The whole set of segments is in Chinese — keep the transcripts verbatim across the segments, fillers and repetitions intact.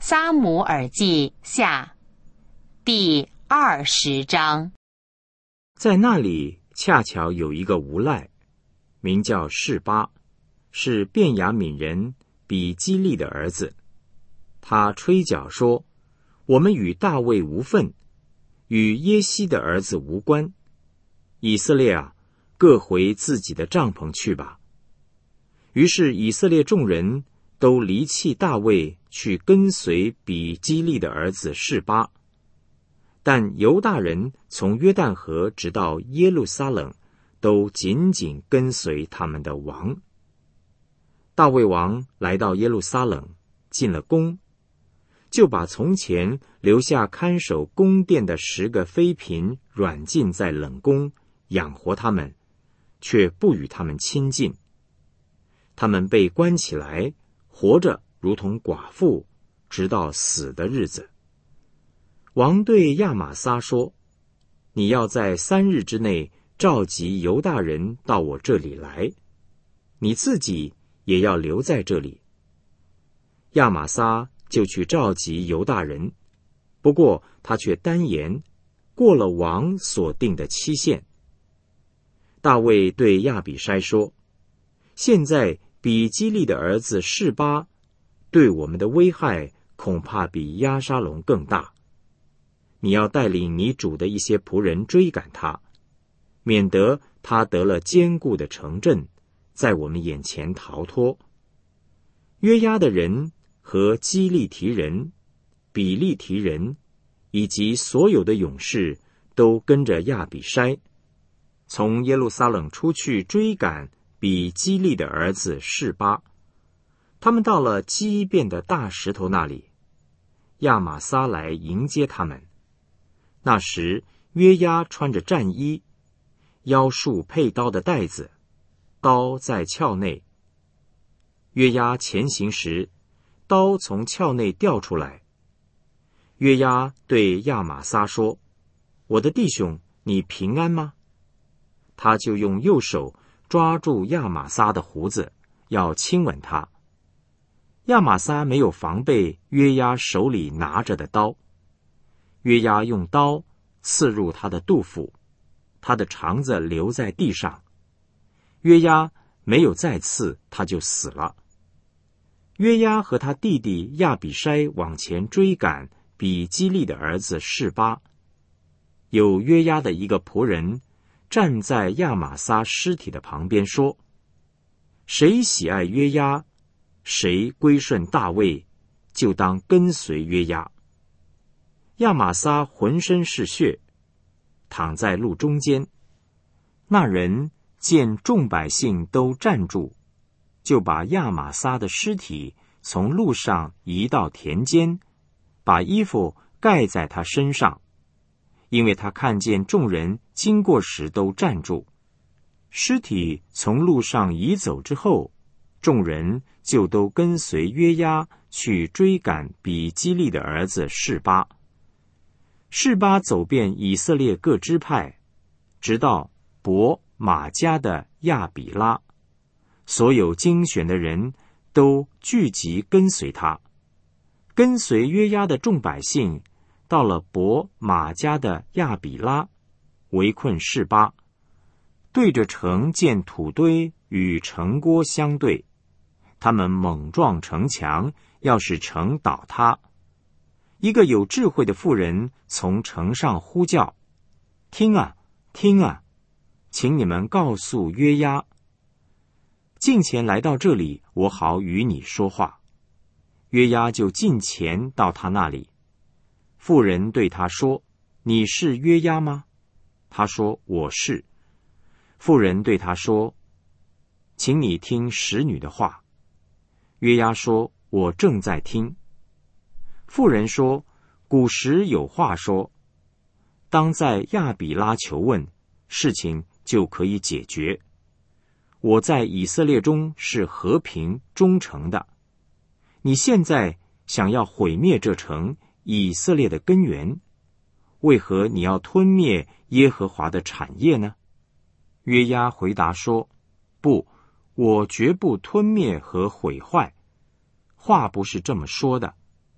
撒母耳记下第二十章。 在那里恰巧有一个无赖，名叫示巴，是便雅悯人比基利的儿子。他吹角说，我们与大卫无分，与耶西的儿子无关。以色列啊，各回自己的帐篷去吧。于是以色列众人都离弃大卫，去跟随比基利的儿子示巴。但犹大人从约旦河直到耶路撒冷，都紧紧跟随他们的王。大卫王来到耶路撒冷，进了宫，就把从前留下看守宫殿的十个妃嫔软禁在冷宫，养活他们，却不与他们亲近。他们被关起来，活着如同寡妇，直到死的日子。王对亚玛撒说，你要在三日之内召集犹大人到我这里来，你自己也要留在这里。亚玛撒就去召集犹大人，不过他却单言，过了王所定的期限。大卫对亚比筛说，现在比基利的儿子示巴对我们的危害恐怕比押沙龙更大。你要带领你主的一些仆人追赶他，免得他得了坚固的城镇，在我们眼前逃脱。约押的人和基利提人、比利提人以及所有的勇士都跟着亚比筛，从耶路撒冷出去追赶比基利的儿子示巴。他们到了基变的大石头那里，亚玛撒来迎接他们。那时约押穿着战衣，腰束配刀的带子，刀在鞘内。约押前行时，刀从鞘内掉出来。约押对亚玛撒说，我的弟兄，你平安吗？他就用右手抓住亚玛撒的胡子，要亲吻他。亚玛撒没有防备约押手里拿着的刀，约押用刀刺入他的肚腹，他的肠子留在地上。约押没有再刺，他就死了。约押和他弟弟亚比筛往前追赶比基利的儿子示巴。有约押的一个仆人站在亚玛撒尸体的旁边说，谁喜爱约押，谁归顺大卫，就当跟随约押。亚玛撒浑身是血，躺在路中间。那人见众百姓都站住，就把亚玛撒的尸体从路上移到田间，把衣服盖在他身上，因为他看见众人经过时都站住。尸体从路上移走之后，众人就都跟随约押去追赶比基利的儿子示巴。示巴走遍以色列各支派，直到伯玛迦的亚比拉，所有精选的人都聚集跟随他。跟随约押的众百姓到了伯玛迦的亚比拉，围困示巴，对着城建土堆与城郭相对，他们猛撞城墙，要使城倒塌。一个有智慧的妇人从城上呼叫，听啊，听啊，请你们告诉约押，近前来到这里，我好与你说话。约押就近前到他那里。妇人对他说，你是约押吗？他说，我是。妇人对他说，请你听使女的话。约押说，我正在听。妇人说，古时有话说，当在亚比拉求问，事情就可以解决。我在以色列中是和平忠诚的，你现在想要毁灭这城以色列的根源，为何你要吞灭耶和华的产业呢？约押回答说，不，我绝不吞灭和毁坏，话不是这么说的。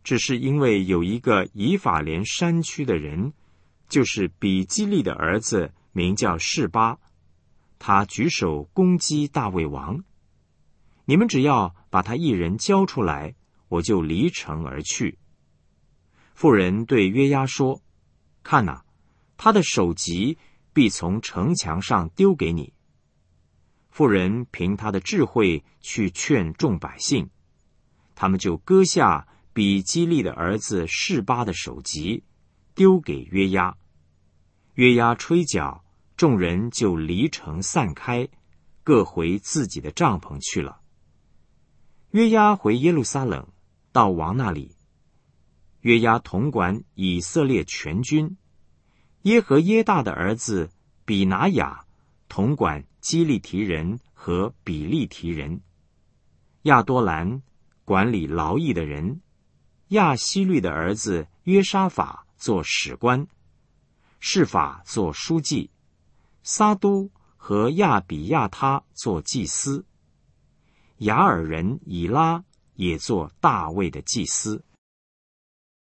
只是因为有一个以法莲山区的人，就是比基利的儿子，名叫示巴，他举手攻击大卫王。你们只要把他一人交出来，我就离城而去。妇人对约押说：看哪，他的首级必从城墙上丢给你。妇人凭他的智慧去劝众百姓，他们就割下比基利的儿子示巴的首级，丢给约押。约押吹角，众人就离城散开，各回自己的帐篷去了。约押回耶路撒冷，到王那里。约押统管以色列全军，耶和耶大的儿子比拿雅统管基利提人和比利提人，亚多兰管理劳役的人，亚希律的儿子约沙法做史官，示法做书记，撒都和亚比亚他做祭司，雅尔人以拉也做大卫的祭司。